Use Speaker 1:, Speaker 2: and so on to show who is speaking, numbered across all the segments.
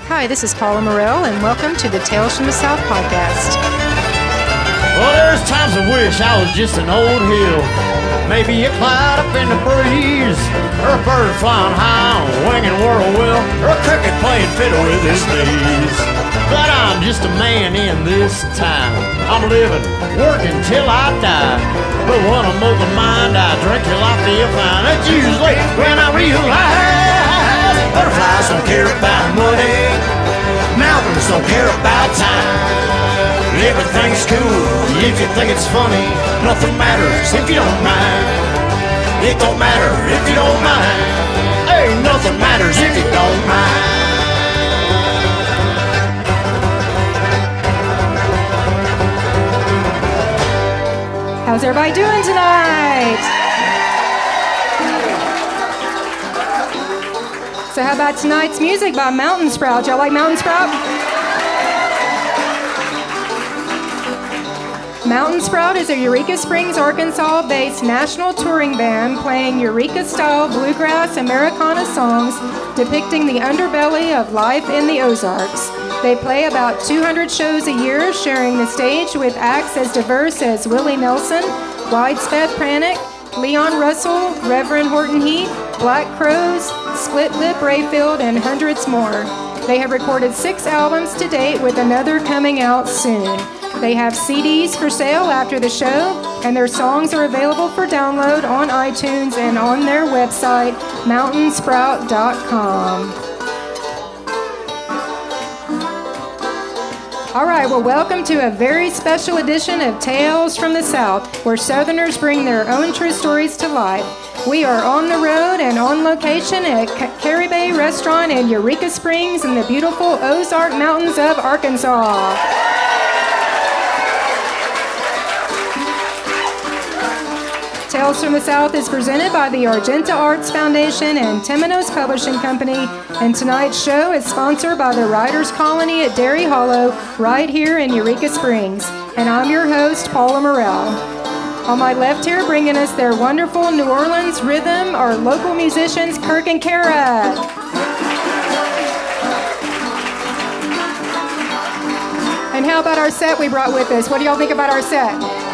Speaker 1: Hi, this is Paula Morell, and welcome to the Tales from the South podcast.
Speaker 2: Well, there's times I wish I was just an old hill. Maybe a cloud up in the breeze, or a bird flying high on a winging whirlwill, or a cricket playing fiddle with his knees. But I'm just a man in this time. I'm living, working till I die. But when I'm of the mind, I drink till I feel fine. That's usually when I realize butterflies don't care about money, mountains don't care about time. Everything's cool if you think it's funny. Nothing matters if you don't mind. It don't matter if you don't mind. Hey, nothing matters if you don't mind.
Speaker 1: How's everybody doing tonight? So how about tonight's music by Mountain Sprout? Y'all like Mountain Sprout? Mountain Sprout is a Eureka Springs, Arkansas-based national touring band playing Eureka-style bluegrass Americana songs depicting the underbelly of life in the Ozarks. They play about 200 shows a year, sharing the stage with acts as diverse as Willie Nelson, Widespread Panic, Leon Russell, Reverend Horton Heat, Black Crowes, Split Lip Rayfield, and hundreds more. They have recorded 6 albums to date, with another coming out soon. They have CDs for sale after the show, and their songs are available for download on iTunes and on their website, mountainsprout.com. All right, well, welcome to a very special edition of Tales from the South, where Southerners bring their own true stories to life. We are on the road and on location at Carrie Bay Restaurant in Eureka Springs in the beautiful Ozark Mountains of Arkansas. Tales from the South is presented by the Argenta Arts Foundation and Temenos Publishing Company, and tonight's show is sponsored by the Writers Colony at Dairy Hollow, right here in Eureka Springs. And I'm your host, Paula Morell. On my left here, bringing us their wonderful New Orleans rhythm, are local musicians Kirk and Kara. And how about our set we brought with us? What do y'all think about our set?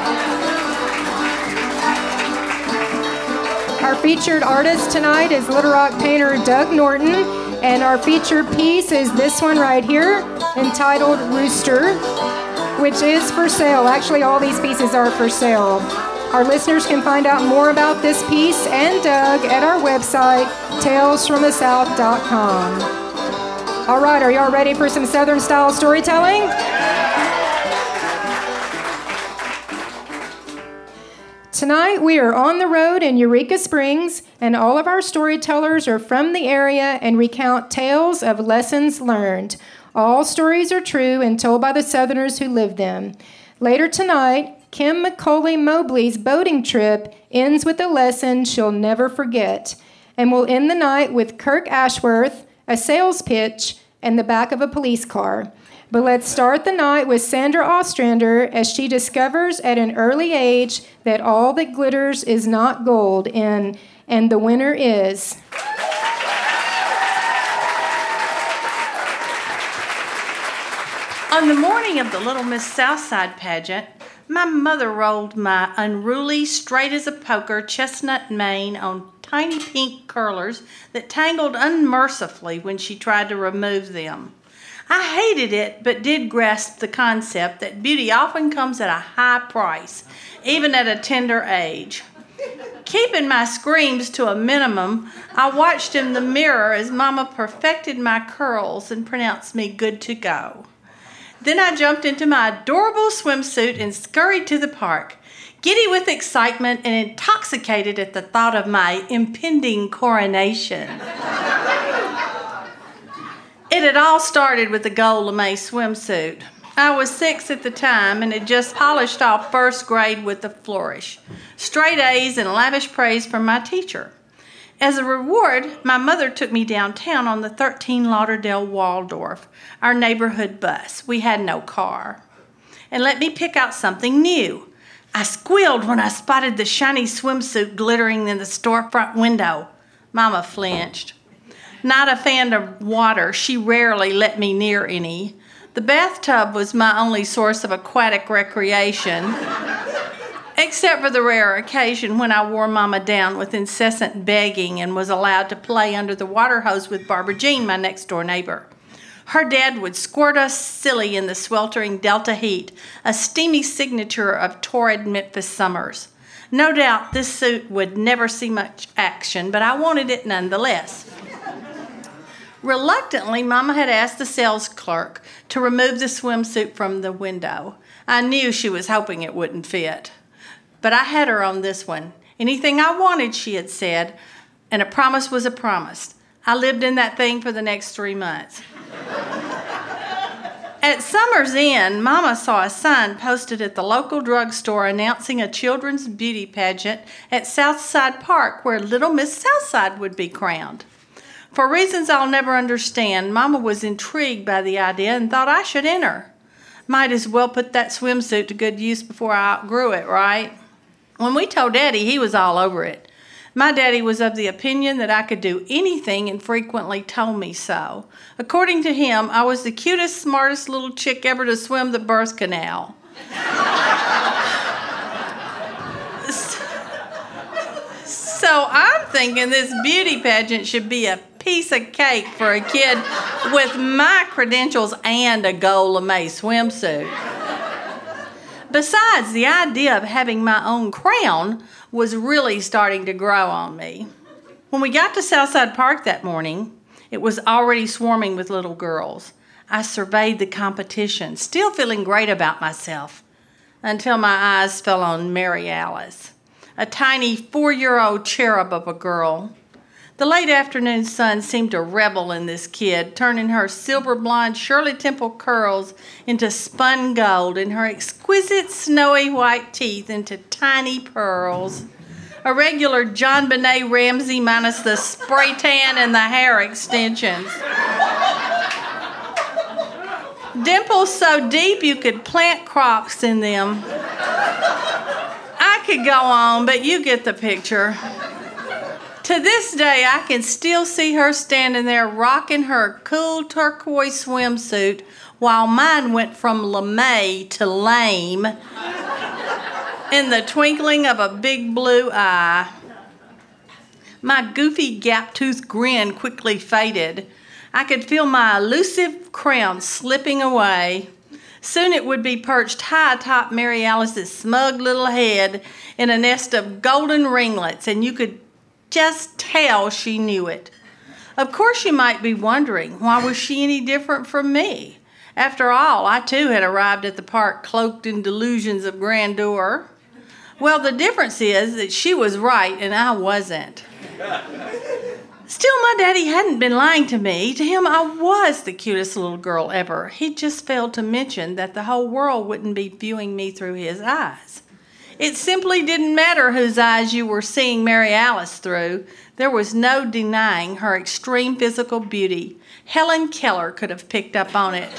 Speaker 1: Our featured artist tonight is Little Rock painter Doug Norton, and our featured piece is this one right here, entitled Rooster, which is for sale. Actually, all these pieces are for sale. Our listeners can find out more about this piece and Doug at our website, talesfromthesouth.com. All right, are y'all ready for some Southern-style storytelling? Tonight, we are on the road in Eureka Springs, and all of our storytellers are from the area and recount tales of lessons learned. All stories are true and told by the Southerners who live them. Later tonight, Kim McCauley Mobley's boating trip ends with a lesson she'll never forget. And we'll end the night with Kirk Ashworth, a sales pitch, and the back of a police car. But let's start the night with Sandra Ostrander as she discovers at an early age that all that glitters is not gold in And the Winner Is.
Speaker 3: On the morning of the Little Miss Southside pageant, my mother rolled my unruly, straight-as-a-poker chestnut mane on tiny pink curlers that tangled unmercifully when she tried to remove them. I hated it, but did grasp the concept that beauty often comes at a high price, even at a tender age. Keeping my screams to a minimum, I watched in the mirror as Mama perfected my curls and pronounced me good to go. Then I jumped into my adorable swimsuit and scurried to the park, giddy with excitement and intoxicated at the thought of my impending coronation. It had all started with the gold lame swimsuit. I was 6 at the time and had just polished off first grade with a flourish. Straight A's and lavish praise from my teacher. As a reward, my mother took me downtown on the 13 Lauderdale Waldorf, our neighborhood bus. We had no car. And let me pick out something new. I squealed when I spotted the shiny swimsuit glittering in the storefront window. Mama flinched. Not a fan of water, she rarely let me near any. The bathtub was my only source of aquatic recreation, except for the rare occasion when I wore Mama down with incessant begging and was allowed to play under the water hose with Barbara Jean, my next-door neighbor. Her dad would squirt us silly in the sweltering Delta heat, a steamy signature of torrid Memphis summers. No doubt this suit would never see much action, but I wanted it nonetheless. Reluctantly, Mama had asked the sales clerk to remove the swimsuit from the window. I knew she was hoping it wouldn't fit. But I had her on this one. Anything I wanted, she had said, and a promise was a promise. I lived in that thing for the next 3 months. At summer's end, Mama saw a sign posted at the local drugstore announcing a children's beauty pageant at Southside Park where Little Miss Southside would be crowned. For reasons I'll never understand, Mama was intrigued by the idea and thought I should enter. Might as well put that swimsuit to good use before I outgrew it, right? When we told Daddy, he was all over it. My daddy was of the opinion that I could do anything and frequently told me so. According to him, I was the cutest, smartest little chick ever to swim the birth canal. So I'm thinking this beauty pageant should be a piece of cake for a kid with my credentials and a gold lame swimsuit. Besides, the idea of having my own crown was really starting to grow on me. When we got to Southside Park that morning, it was already swarming with little girls. I surveyed the competition, still feeling great about myself, until my eyes fell on Mary Alice, a tiny 4-year-old cherub of a girl. The late afternoon sun seemed to revel in this kid, turning her silver blonde Shirley Temple curls into spun gold and her exquisite snowy white teeth into tiny pearls. A regular John Benet Ramsey minus the spray tan and the hair extensions. Dimples so deep you could plant crops in them. I could go on, but you get the picture. To this day, I can still see her standing there rocking her cool turquoise swimsuit while mine went from lame to lame in the twinkling of a big blue eye. My goofy gap-toothed grin quickly faded. I could feel my elusive crown slipping away. Soon it would be perched high atop Mary Alice's smug little head in a nest of golden ringlets, and you could just tell she knew it. Of course, you might be wondering, why was she any different from me? After all, I too had arrived at the park cloaked in delusions of grandeur. Well, the difference is that she was right and I wasn't. Still, my daddy hadn't been lying to me. To him, I was the cutest little girl ever. He just failed to mention that the whole world wouldn't be viewing me through his eyes. It simply didn't matter whose eyes you were seeing Mary Alice through. There was no denying her extreme physical beauty. Helen Keller could have picked up on it.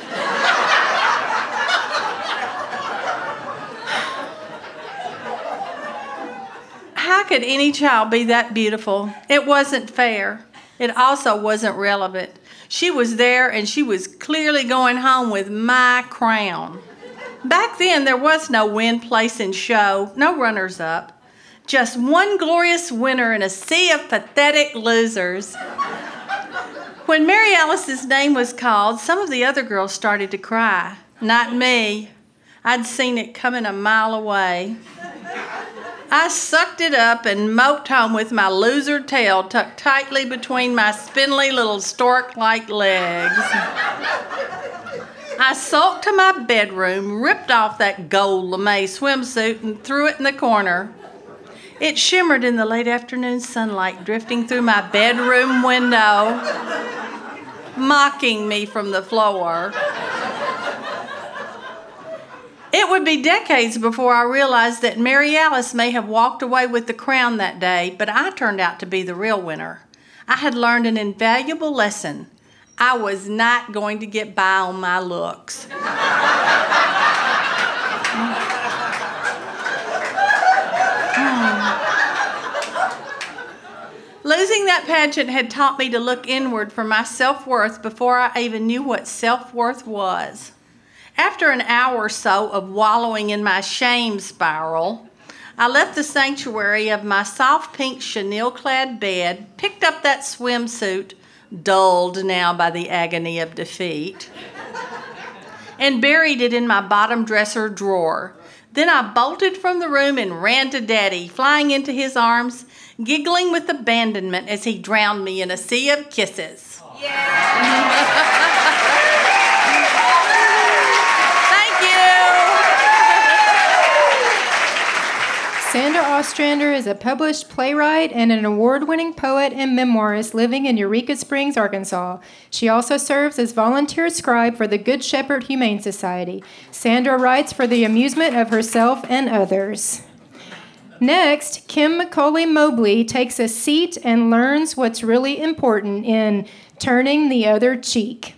Speaker 3: How could any child be that beautiful? It wasn't fair. It also wasn't relevant. She was there and she was clearly going home with my crown. Back then, there was no win, place, and show, no runners-up. Just one glorious winner in a sea of pathetic losers. When Mary Alice's name was called, some of the other girls started to cry. Not me. I'd seen it coming a mile away. I sucked it up and moped home with my loser tail tucked tightly between my spindly little stork-like legs. I sulked to my bedroom, ripped off that gold lame swimsuit, and threw it in the corner. It shimmered in the late afternoon sunlight drifting through my bedroom window, mocking me from the floor. It would be decades before I realized that Mary Alice may have walked away with the crown that day, but I turned out to be the real winner. I had learned an invaluable lesson. I was not going to get by on my looks. Losing that pageant had taught me to look inward for my self-worth before I even knew what self-worth was. After an hour or so of wallowing in my shame spiral, I left the sanctuary of my soft pink chenille-clad bed, picked up that swimsuit, dulled now by the agony of defeat, and buried it in my bottom dresser drawer. Then I bolted from the room and ran to Daddy, flying into his arms, giggling with abandonment as he drowned me in a sea of kisses. Thank you.
Speaker 1: Sandra Ostrander is a published playwright and an award-winning poet and memoirist living in Eureka Springs, Arkansas. She also serves as volunteer scribe for the Good Shepherd Humane Society. Sandra writes for the amusement of herself and others. Next, Kim McCauley Mobley takes a seat and learns what's really important in Turning the Other Cheek.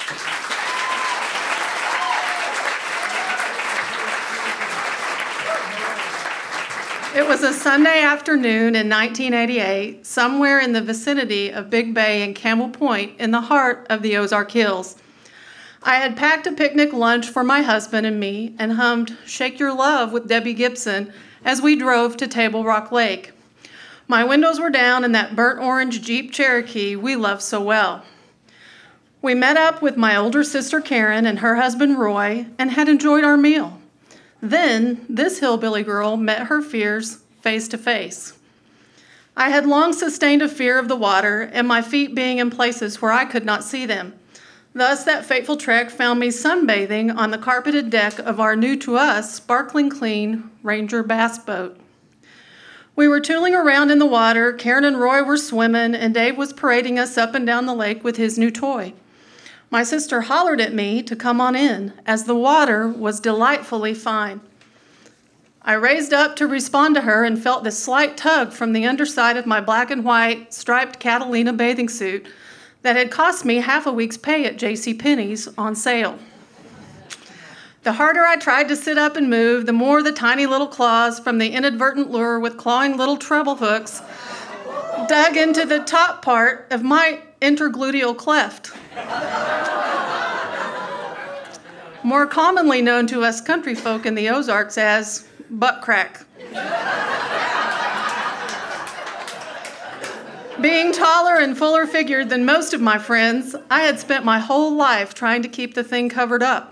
Speaker 4: It was a Sunday afternoon in 1988, somewhere in the vicinity of Big Bay and Camel Point in the heart of the Ozark Hills. I had packed a picnic lunch for my husband and me and hummed Shake Your Love with Debbie Gibson as we drove to Table Rock Lake. My windows were down in that burnt orange Jeep Cherokee we love so well. We met up with my older sister Karen and her husband Roy and had enjoyed our meal. Then this hillbilly girl met her fears face to face. I had long sustained a fear of the water and my feet being in places where I could not see them. Thus, that fateful trek found me sunbathing on the carpeted deck of our new to us, sparkling clean Ranger bass boat. We were tooling around in the water, Karen and Roy were swimming, and Dave was parading us up and down the lake with his new toy. My sister hollered at me to come on in, as the water was delightfully fine. I raised up to respond to her and felt this slight tug from the underside of my black and white striped Catalina bathing suit that had cost me half a week's pay at JCPenney's on sale. The harder I tried to sit up and move, the more the tiny little claws from the inadvertent lure with clawing little treble hooks dug into the top part of my intergluteal cleft. More commonly known to us country folk in the Ozarks as butt crack. Being taller and fuller figured than most of my friends, I had spent my whole life trying to keep the thing covered up.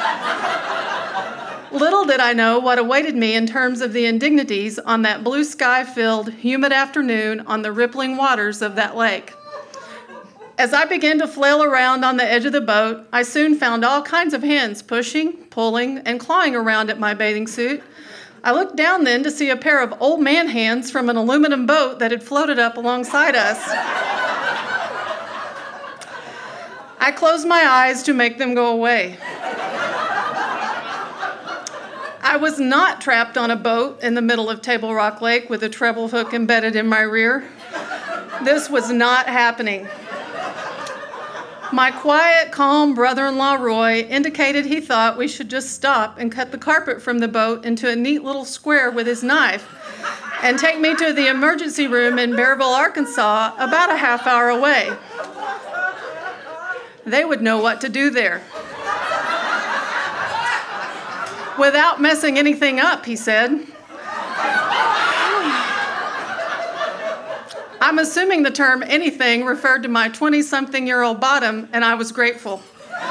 Speaker 4: Little did I know what awaited me in terms of the indignities on that blue sky-filled, humid afternoon on the rippling waters of that lake. As I began to flail around on the edge of the boat, I soon found all kinds of hands pushing, pulling, and clawing around at my bathing suit. I looked down then to see a pair of old man hands from an aluminum boat that had floated up alongside us. I closed my eyes to make them go away. I was not trapped on a boat in the middle of Table Rock Lake with a treble hook embedded in my rear. This was not happening. My quiet, calm brother-in-law, Roy, indicated he thought we should just stop and cut the carpet from the boat into a neat little square with his knife and take me to the emergency room in Bearville, Arkansas, about a half hour away. They would know what to do there. Without messing anything up, he said. I'm assuming the term anything referred to my 20-something-year-old bottom, and I was grateful.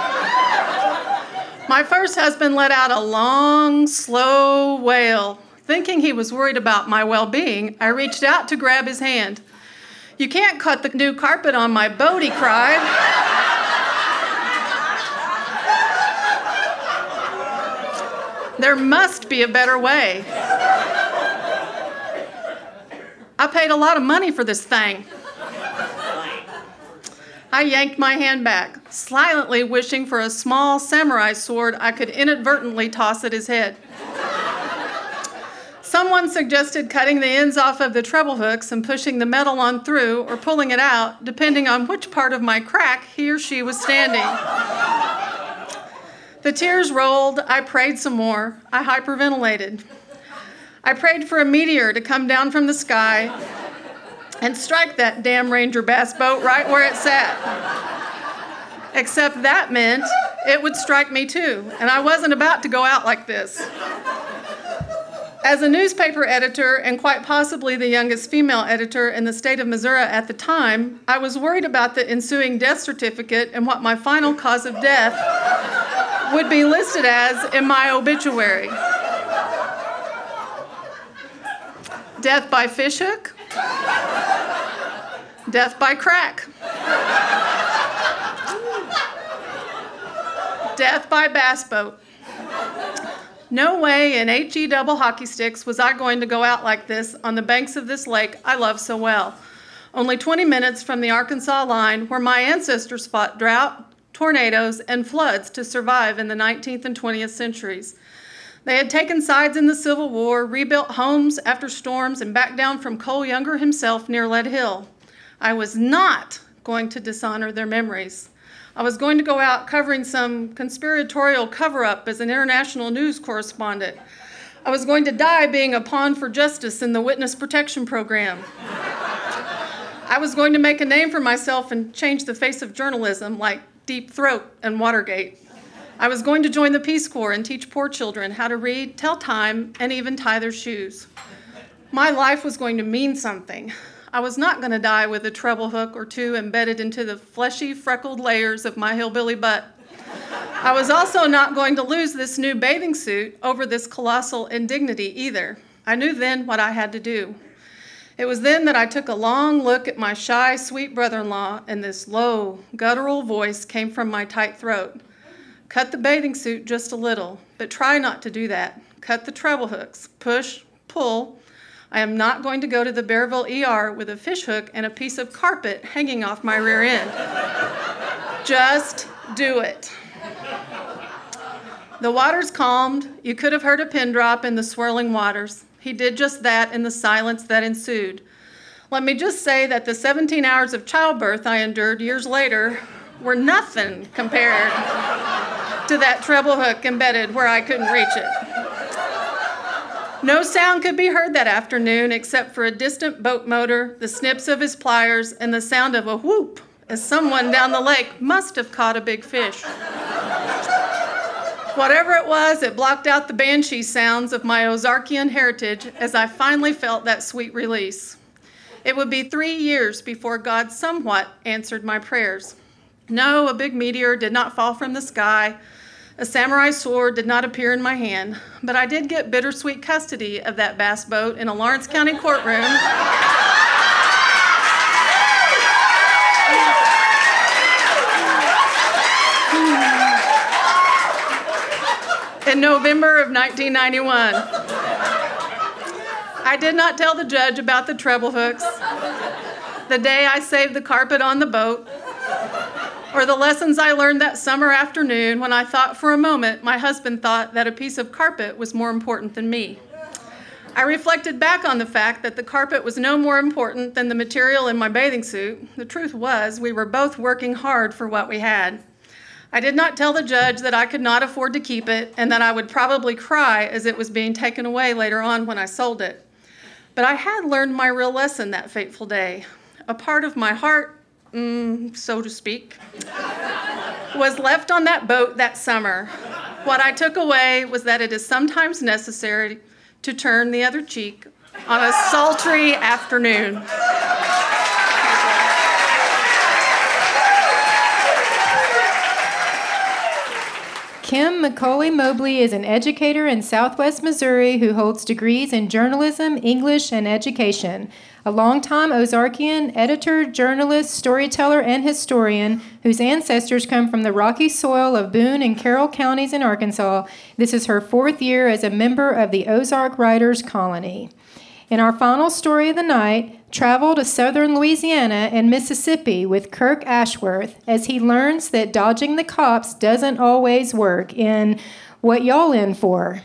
Speaker 4: My first husband let out a long, slow wail. Thinking he was worried about my well-being, I reached out to grab his hand. "You can't cut the new carpet on my boat," he cried. There must be a better way. I paid a lot of money for this thing. I yanked my hand back, silently wishing for a small samurai sword I could inadvertently toss at his head. Someone suggested cutting the ends off of the treble hooks and pushing the metal on through or pulling it out, depending on which part of my crack he or she was standing. The tears rolled. I prayed some more. I hyperventilated. I prayed for a meteor to come down from the sky and strike that damn Ranger bass boat right where it sat. Except that meant it would strike me too, and I wasn't about to go out like this. As a newspaper editor, and quite possibly the youngest female editor in the state of Missouri at the time, I was worried about the ensuing death certificate and what my final cause of death would be listed as in my obituary. Death by fishhook, death by crack, death by bass boat. No way in HE double hockey sticks was I going to go out like this on the banks of this lake I love so well, only 20 minutes from the Arkansas line where my ancestors fought drought, tornadoes, and floods to survive in the 19th and 20th centuries. They had taken sides in the Civil War, rebuilt homes after storms, and backed down from Cole Younger himself near Lead Hill. I was not going to dishonor their memories. I was going to go out covering some conspiratorial cover-up as an international news correspondent. I was going to die being a pawn for justice in the witness protection program. I was going to make a name for myself and change the face of journalism like Deep Throat and Watergate. I was going to join the Peace Corps and teach poor children how to read, tell time, and even tie their shoes. My life was going to mean something. I was not going to die with a treble hook or two embedded into the fleshy, freckled layers of my hillbilly butt. I was also not going to lose this new bathing suit over this colossal indignity either. I knew then what I had to do. It was then that I took a long look at my shy, sweet brother-in-law, and this low, guttural voice came from my tight throat. Cut the bathing suit just a little, but try not to do that. Cut the treble hooks. Push, pull. I am not going to go to the Bearville ER with a fish hook and a piece of carpet hanging off my rear end. Just do it. The waters calmed. You could have heard a pin drop in the swirling waters. He did just that in the silence that ensued. Let me just say that the 17 hours of childbirth I endured years later were nothing compared to that treble hook embedded where I couldn't reach it. No sound could be heard that afternoon except for a distant boat motor, the snips of his pliers, and the sound of a whoop as someone down the lake must have caught a big fish. Whatever it was, it blocked out the banshee sounds of my Ozarkian heritage as I finally felt that sweet release. It would be 3 years before God somewhat answered my prayers. No, a big meteor did not fall from the sky. A samurai sword did not appear in my hand, but I did get bittersweet custody of that bass boat in a Lawrence County courtroom. In November of 1991. I did not tell the judge about the treble hooks, the day I saved the carpet on the boat, or the lessons I learned that summer afternoon when I thought for a moment my husband thought that a piece of carpet was more important than me. I reflected back on the fact that the carpet was no more important than the material in my bathing suit. The truth was, we were both working hard for what we had. I did not tell the judge that I could not afford to keep it and that I would probably cry as it was being taken away later on when I sold it. But I had learned my real lesson that fateful day. A part of my heart, so to speak, was left on that boat that summer. What I took away was that it is sometimes necessary to turn the other cheek on a sultry afternoon.
Speaker 1: Kim McCauley Mobley is an educator in Southwest Missouri who holds degrees in journalism, English, and education. A longtime Ozarkian editor, journalist, storyteller, and historian whose ancestors come from the rocky soil of Boone and Carroll counties in Arkansas. This is her 4th year as a member of the Ozark Writers Colony. In our final story of the night, travel to southern Louisiana and Mississippi with Kirk Ashworth as he learns that dodging the cops doesn't always work in What Y'all In For?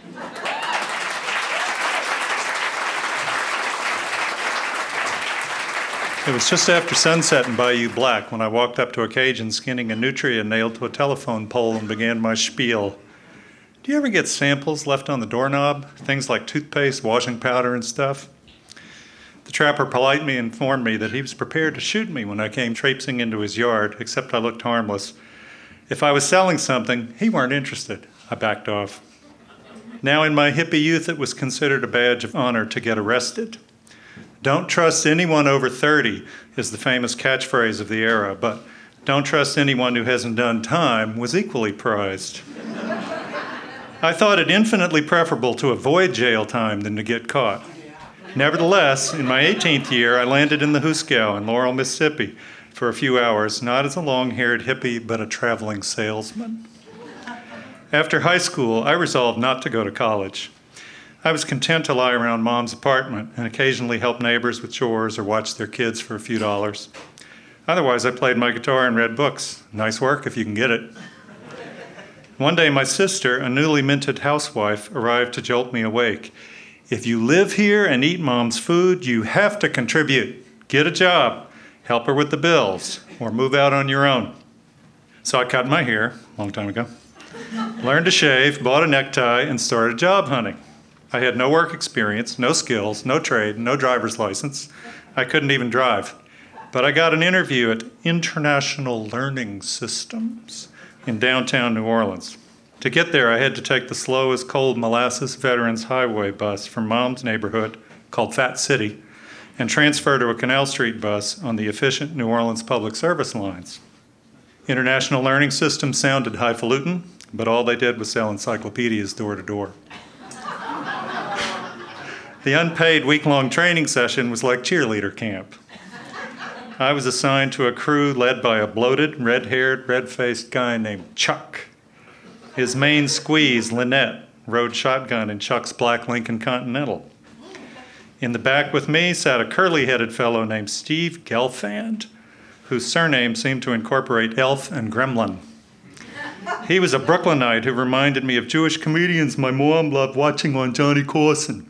Speaker 5: It was just after sunset in Bayou Black when I walked up to a Cajun skinning a nutria nailed to a telephone pole and began my spiel. Do you ever get samples left on the doorknob? Things like toothpaste, washing powder, and stuff? The The trapper politely informed me that he was prepared to shoot me when I came traipsing into his yard, except I looked harmless. If I was selling something, he weren't interested. I backed off. Now in my hippie youth, it was considered a badge of honor to get arrested. Don't trust anyone over 30 is the famous catchphrase of the era, but don't trust anyone who hasn't done time was equally prized. I thought it infinitely preferable to avoid jail time than to get caught. Nevertheless, in my 18th year, I landed in the Hooskow in Laurel, Mississippi for a few hours, not as a long-haired hippie, but a traveling salesman. After high school, I resolved not to go to college. I was content to lie around Mom's apartment and occasionally help neighbors with chores or watch their kids for a few dollars. Otherwise, I played my guitar and read books. Nice work if you can get it. One day, my sister, a newly minted housewife, arrived to jolt me awake. If you live here and eat Mom's food, you have to contribute. Get a job, help her with the bills, or move out on your own. So I cut my hair, a long time ago, learned to shave, bought a necktie, and started job hunting. I had no work experience, no skills, no trade, no driver's license. I couldn't even drive. But I got an interview at International Learning Systems in downtown New Orleans. To get there, I had to take the slow as cold molasses Veterans Highway bus from Mom's neighborhood, called Fat City, and transfer to a Canal Street bus on the efficient New Orleans public service lines. International Learning Systems sounded highfalutin, but all they did was sell encyclopedias door to door. The unpaid week-long training session was like cheerleader camp. I was assigned to a crew led by a bloated, red-haired, red-faced guy named Chuck. His main squeeze, Lynette, rode shotgun in Chuck's black Lincoln Continental. In the back with me sat a curly-headed fellow named Steve Gelfand, whose surname seemed to incorporate elf and gremlin. He was a Brooklynite who reminded me of Jewish comedians my mom loved watching on Johnny Carson.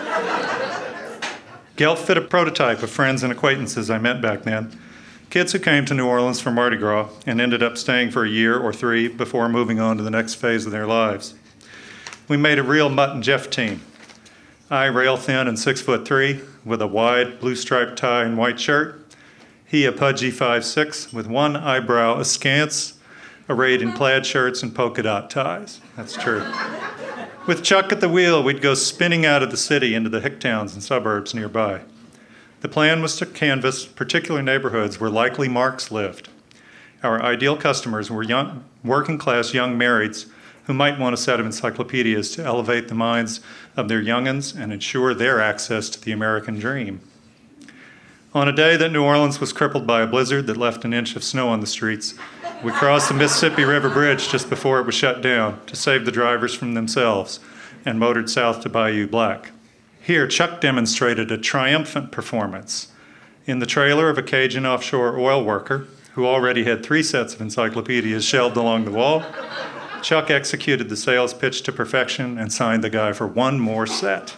Speaker 5: Gelf fit a prototype of friends and acquaintances I met back then. Kids who came to New Orleans for Mardi Gras and ended up staying for a year or 3 before moving on to the next phase of their lives. We made a real Mutt and Jeff team. I rail thin and 6'3" with a wide blue striped tie and white shirt. He a pudgy 5'6" with one eyebrow askance, arrayed in plaid shirts and polka dot ties. That's true. With Chuck at the wheel, we'd go spinning out of the city into the hick towns and suburbs nearby. The plan was to canvass particular neighborhoods where likely marks lived. Our ideal customers were young, working-class young marrieds who might want a set of encyclopedias to elevate the minds of their young'uns and ensure their access to the American dream. On a day that New Orleans was crippled by a blizzard that left an inch of snow on the streets, we crossed the Mississippi River Bridge just before it was shut down to save the drivers from themselves and motored south to Bayou Black. Here, Chuck demonstrated a triumphant performance. In the trailer of a Cajun offshore oil worker, who already had 3 sets of encyclopedias shelved along the wall, Chuck executed the sales pitch to perfection and signed the guy for 1 more set.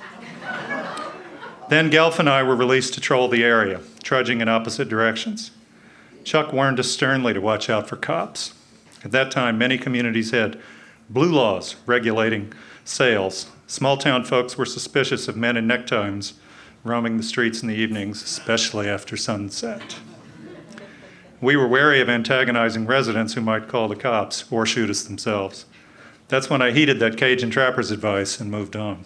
Speaker 5: Then Gelf and I were released to troll the area, trudging in opposite directions. Chuck warned us sternly to watch out for cops. At that time, many communities had blue laws regulating sales. Small-town folks were suspicious of men in neckties roaming the streets in the evenings, especially after sunset. We were wary of antagonizing residents who might call the cops or shoot us themselves. That's when I heeded that Cajun trapper's advice and moved on.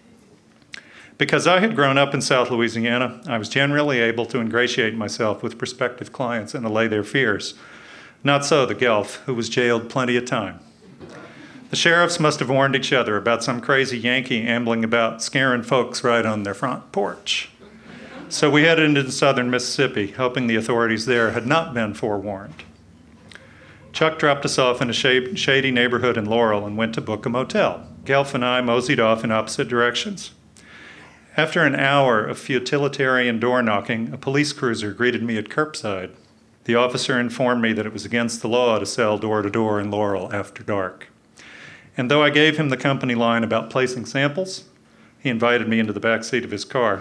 Speaker 5: Because I had grown up in South Louisiana, I was generally able to ingratiate myself with prospective clients and allay their fears. Not so the Gelf, who was jailed plenty of time. The sheriffs must have warned each other about some crazy Yankee ambling about, scaring folks right on their front porch. So we headed into southern Mississippi, hoping the authorities there had not been forewarned. Chuck dropped us off in a shady neighborhood in Laurel and went to book a motel. Gelf and I moseyed off in opposite directions. After an hour of futilitarian door-knocking, a police cruiser greeted me at curbside. The officer informed me that it was against the law to sell door-to-door in Laurel after dark. And though I gave him the company line about placing samples, he invited me into the back seat of his car.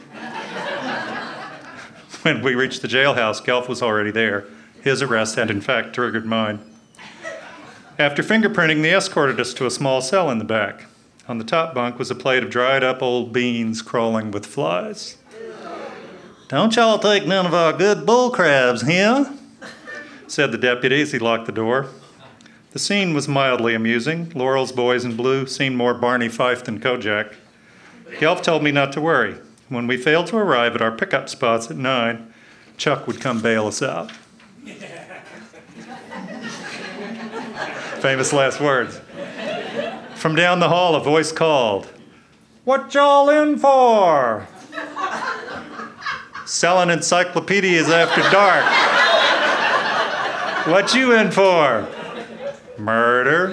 Speaker 5: When we reached the jailhouse, Gelf was already there. His arrest had, in fact, triggered mine. After fingerprinting, they escorted us to a small cell in the back. On the top bunk was a plate of dried-up old beans crawling with flies. "Don't y'all take none of our good bull crabs here," said the deputy as he locked the door. The scene was mildly amusing. Laurel's boys in blue seemed more Barney Fife than Kojak. Gelf told me not to worry. When we failed to arrive at our pickup spots at 9, Chuck would come bail us out. Famous last words. From down the hall, a voice called, "What y'all in for?" "Selling encyclopedias after dark." "What you in for?" "Murder."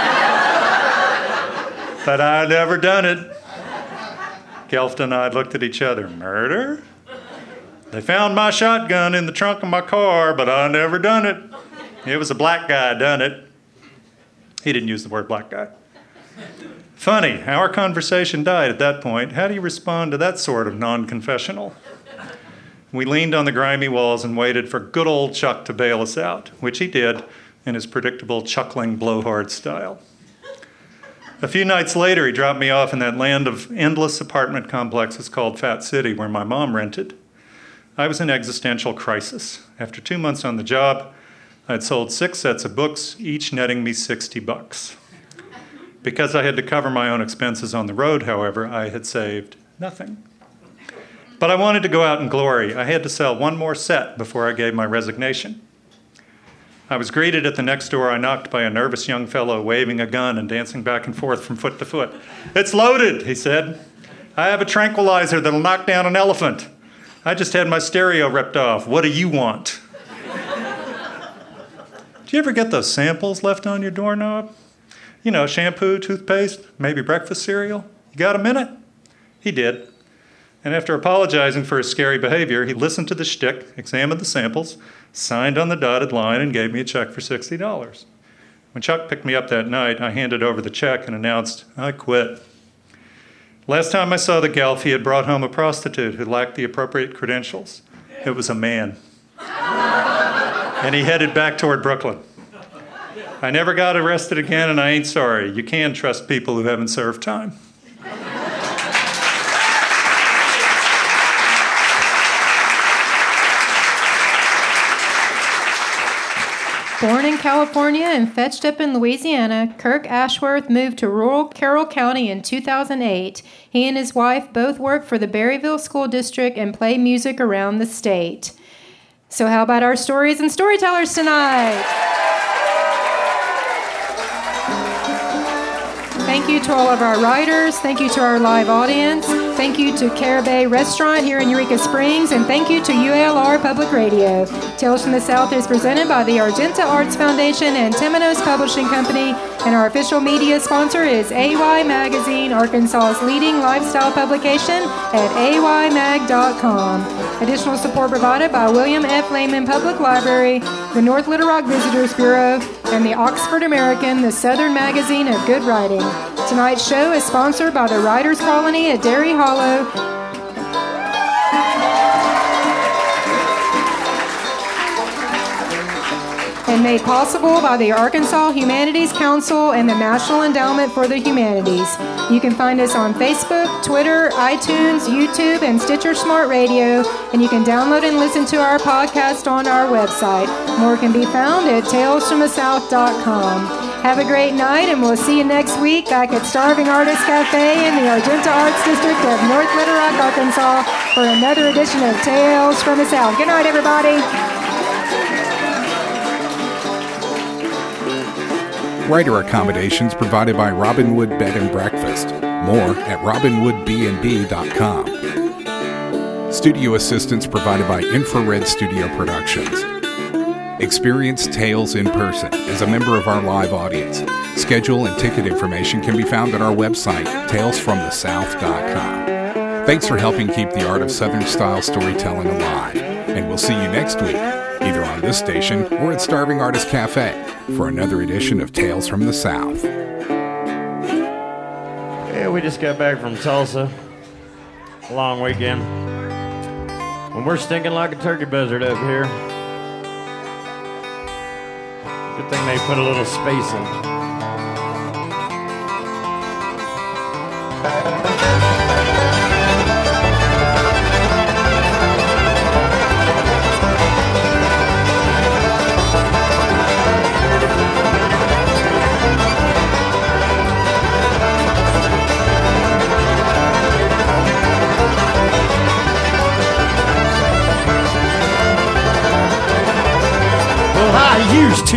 Speaker 5: "But I never done it." Gelft and I looked at each other. "Murder?" "They found my shotgun in the trunk of my car, but I never done it. It was a black guy done it." He didn't use the word black guy. Funny, our conversation died at that point. How do you respond to that sort of non-confessional? We leaned on the grimy walls and waited for good old Chuck to bail us out, which he did in his predictable chuckling blowhard style. A few nights later, he dropped me off in that land of endless apartment complexes called Fat City, where my mom rented. I was in existential crisis. After 2 months on the job, I had sold 6 sets of books, each netting me $60. Because I had to cover my own expenses on the road, however, I had saved nothing. But I wanted to go out in glory. I had to sell 1 more set before I gave my resignation. I was greeted at the next door I knocked by a nervous young fellow waving a gun and dancing back and forth from foot to foot. "It's loaded," he said. "I have a tranquilizer that'll knock down an elephant. I just had my stereo ripped off. What do you want?" Do you ever get those samples left on your doorknob? You know, shampoo, toothpaste, maybe breakfast cereal. You got a minute? He did. And after apologizing for his scary behavior, he listened to the shtick, examined the samples, signed on the dotted line, and gave me a check for $60. When Chuck picked me up that night, I handed over the check and announced, "I quit." Last time I saw the Gelf, he had brought home a prostitute who lacked the appropriate credentials. It was a man. And he headed back toward Brooklyn. I never got arrested again, and I ain't sorry. You can trust people who haven't served time.
Speaker 1: Born in California and fetched up in Louisiana, Kirk Ashworth moved to rural Carroll County in 2008. He and his wife both work for the Berryville School District and play music around the state. So how about our stories and storytellers tonight? Thank you to all of our writers. Thank you to our live audience. Thank you to Caribay Restaurant here in Eureka Springs. And thank you to UALR Public Radio. Tales from the South is presented by the Argenta Arts Foundation and Temenos Publishing Company. And our official media sponsor is AY Magazine, Arkansas's leading lifestyle publication at aymag.com. Additional support provided by William F. Lehman Public Library, the North Little Rock Visitors Bureau, and the Oxford American, the Southern Magazine of Good Writing. Tonight's show is sponsored by the Writers Colony at Dairy Hollow and made possible by the Arkansas Humanities Council and the National Endowment for the Humanities. You can find us on Facebook, Twitter, iTunes, YouTube, and Stitcher Smart Radio, and you can download and listen to our podcast on our website. More can be found at talesfromthesouth.com. Have a great night, and we'll see you next week back at Starving Artist Cafe in the Argenta Arts District of North Little Rock, Arkansas, for another edition of Tales from the South. Good night, everybody.
Speaker 6: Writer accommodations provided by Robinwood Bed and Breakfast. More at robinwoodbnb.com. Studio assistance provided by Infrared Studio Productions. Experience Tales in person as a member of our live audience. Schedule and ticket information can be found at our website, talesfromthesouth.com. Thanks for helping keep the art of Southern-style storytelling alive, and we'll see you next week, either on this station or at Starving Artist Cafe, for another edition of Tales from the South.
Speaker 2: Yeah, we just got back from Tulsa. A long weekend. And we're stinking like a turkey buzzard up here. Good thing they put a little spacing.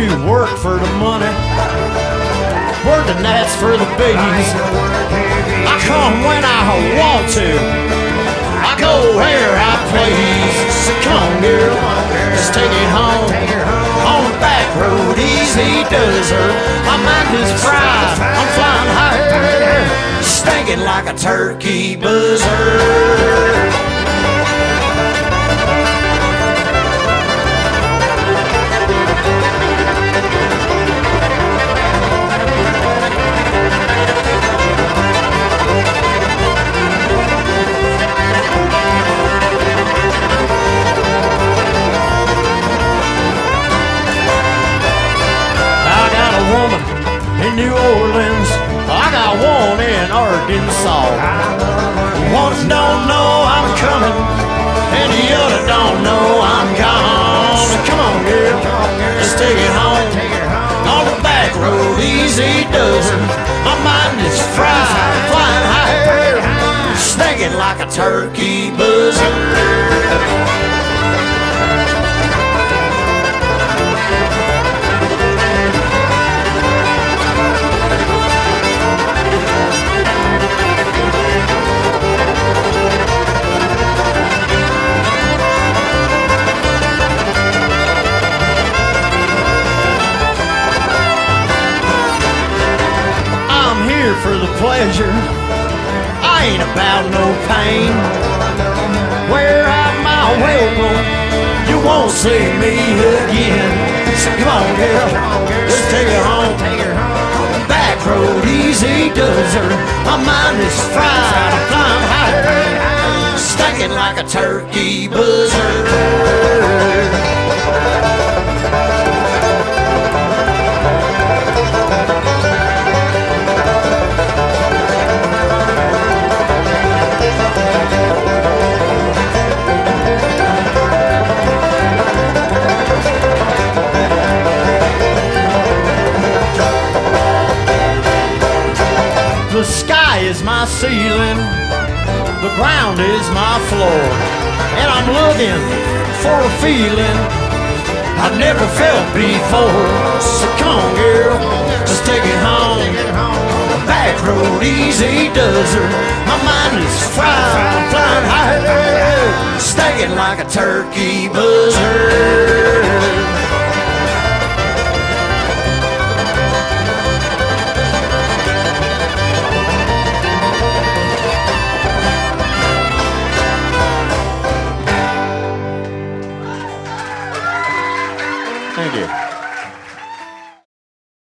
Speaker 2: to work for the money, working that's for the bees. I come when I want to, I go where I please. So come on, girl, just take it home. On the back road, easy does her. My mind is fried, I'm flying higher, stinking like a turkey buzzer. In New Orleans, I got one in Arkansas. One don't know I'm coming, and the other don't know I'm gone. Come on, girl, let's take it home. On the back road, easy does it. My mind is fried, flying higher, stinking like a turkey buzzer. For the pleasure, I ain't about no pain. Wear out my welcome, you won't see me again. So come on, girl, let's take her home. Back road, easy does her. My mind is fried, I'm flying higher, stinking like a turkey buzzer. The sky is my ceiling, the ground is my floor, and I'm looking for a feeling I've never felt before. So come on, girl, let's take it home. Back road, easy does her. My mind is fried, I'm flying higher, stinking like a turkey buzzer. Thank you.